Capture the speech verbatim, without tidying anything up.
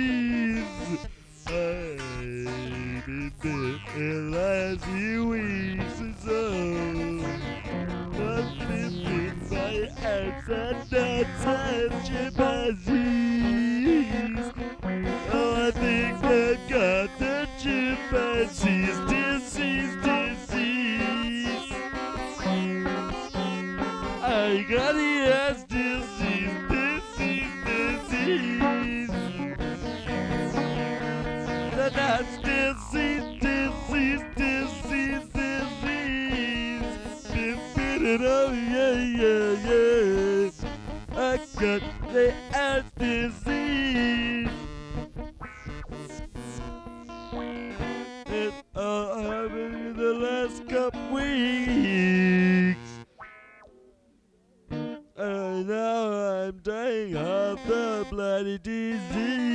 I've been bit in last few weeks or so. I've been bit by ants and gnats and chimpanzees. Oh, I think they've got the chimpanzees disease, disease. I got the ass disease, disease, disease. The nuts disease, disease, disease, disease. Been bitten, oh yeah, yeah, yeah. I got the ass disease. It all happened in the last couple weeks. And now I'm dying of the bloody disease.